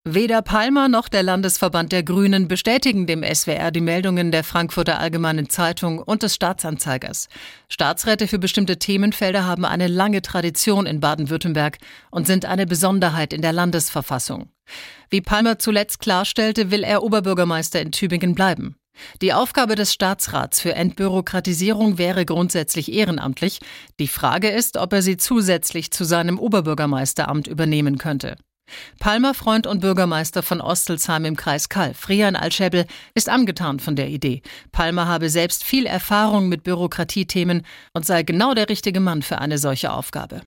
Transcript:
Weder Palmer noch der Landesverband der Grünen bestätigen dem SWR die Meldungen der Frankfurter Allgemeinen Zeitung und des Staatsanzeigers. Staatsräte für bestimmte Themenfelder haben eine lange Tradition in Baden-Württemberg und sind eine Besonderheit in der Landesverfassung. Wie Palmer zuletzt klarstellte, will er Oberbürgermeister in Tübingen bleiben. Die Aufgabe des Staatsrats für Entbürokratisierung wäre grundsätzlich ehrenamtlich. Die Frage ist, ob er sie zusätzlich zu seinem Oberbürgermeisteramt übernehmen könnte. Palmer, Freund und Bürgermeister von Ostelsheim im Kreis Calw, Rian Alschäbel, ist angetan von der Idee. Palmer habe selbst viel Erfahrung mit Bürokratiethemen und sei genau der richtige Mann für eine solche Aufgabe.